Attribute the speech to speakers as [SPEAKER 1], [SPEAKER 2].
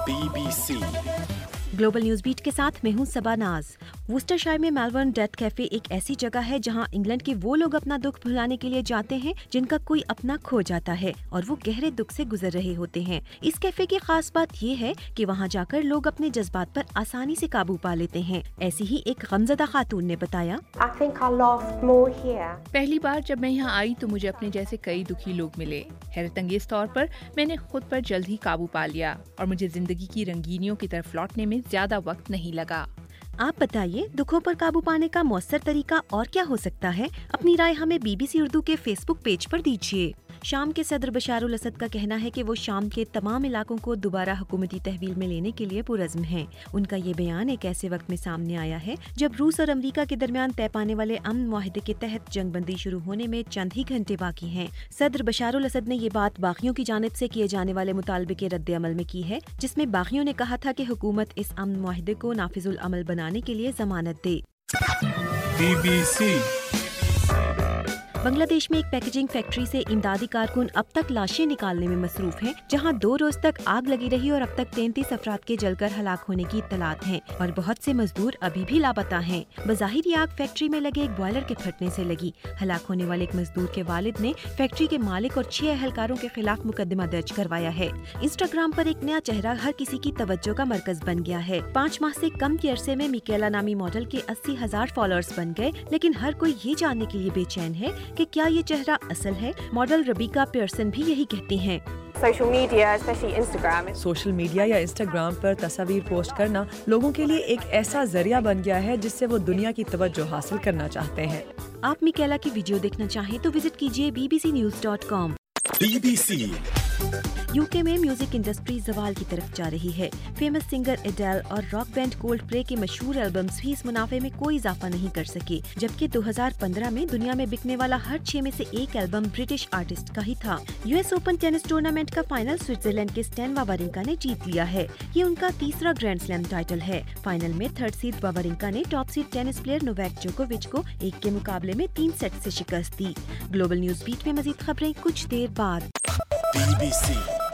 [SPEAKER 1] BBC
[SPEAKER 2] global news beat के साथ मैं हूं सबा नाज। वुस्टरशायर में मेलबर्न डेथ कैफे एक ऐसी जगह है जहां इंग्लैंड के वो लोग अपना दुख भुलाने के लिए जाते हैं जिनका कोई अपना खो जाता है और वो गहरे दुख से गुजर रहे होते हैं। इस कैफे की खास बात ये है कि वहां जाकर लोग अपने जज्बात पर आसानी से काबू पा लेते हैं। ऐसी ही एक गमज़दा खातून ने बताया,
[SPEAKER 3] पहली बार जब मैं यहाँ आई तो मुझे अपने जैसे कई दुखी लोग मिले। हैरत अंगेज तौर पर मैंने खुद पर जल्द ही काबू पा लिया और मुझे जिंदगी की रंगीनियों की तरफ लौटने में ज्यादा वक्त नहीं लगा।
[SPEAKER 2] आप बताइए, दुखों पर काबू पाने का मौसर तरीका और क्या हो सकता है? अपनी राय हमें BBC उर्दू के फेसबुक पेज पर दीजिए। शाम के सदर बशारुल असद का कहना है कि वो शाम के तमाम इलाकों को दोबारा हुकूमती तहवील में लेने के लिए पुरज़्म हैं। उनका ये बयान एक ऐसे वक्त में सामने आया है जब रूस और अमेरिका के दरमियान तय पाने वाले अमन मुआहदे के तहत जंगबंदी शुरू होने में चंद ही घंटे बाकी हैं। सदर बशारुल असद ने ये बात बागियों की जानिब से किए जाने वाले मुतालबे के रद्द अमल में की है, जिसमें बागियों ने कहा था कि हुकूमत इस अमन मुआहदे को नाफिजुल अमल बनाने के लिए जमानत दे।
[SPEAKER 1] BBC
[SPEAKER 2] बांग्लादेश में एक पैकेजिंग फैक्ट्री से इमदादी कारकुन अब तक लाशें निकालने में मसरूफ हैं, जहां 2 रोज तक आग लगी रही और अब तक 33 अफराद के जलकर हलाक होने की इत्तलात हैं और बहुत से मजदूर अभी भी लापता हैं। बज़ाहिर ये आग फैक्ट्री में लगे एक बॉयलर के फटने से लगी। हलाक होने वाले एक मजदूर के वालिद ने फैक्ट्री के मालिक और 6 अहलकारों के खिलाफ मुकदमा दर्ज करवाया है। इंस्टाग्राम पर एक नया चेहरा हर किसी की तवज्जो का मरकज बन गया है। 5 माह से कम के अरसे में मिकेला नामी मॉडल के 80,000 फॉलोअर्स बन गए, लेकिन हर कोई ये जानने के लिए बेचैन है कि क्या ये चेहरा असल है। मॉडल रबीका पियर्सन भी यही कहती हैं।
[SPEAKER 4] सोशल मीडिया या इंस्टाग्राम पर तस्वीर पोस्ट करना लोगों के लिए एक ऐसा जरिया बन गया है जिससे वो दुनिया की तवज्जो हासिल करना चाहते हैं।
[SPEAKER 2] आप मिकेला की वीडियो देखना चाहें तो विजिट कीजिए bbcnews.com।
[SPEAKER 1] BBC
[SPEAKER 2] यूके में म्यूजिक इंडस्ट्री जवाल की तरफ जा रही है। फेमस सिंगर एडेल और रॉक बैंड कोल्डप्ले के मशहूर एल्बम्स भी इस मुनाफे में कोई इजाफा नहीं कर सके, जबकि 2015 में दुनिया में बिकने वाला हर 6 में से एक एल्बम ब्रिटिश आर्टिस्ट का ही था। US ओपन टेनिस टूर्नामेंट का फाइनल स्विट्जरलैंड के स्टेन वावरिंका ने जीत लिया है। ये उनका तीसरा ग्रैंड स्लैम टाइटल है। फाइनल में 3rd सीड वावरिंका ने top seed tennis player Novak जोकोविच को 1 के मुकाबले में 3 सेट से शिकस्त दी। ग्लोबल न्यूज बीट में मजीद खबरें कुछ देर बाद।
[SPEAKER 1] BBC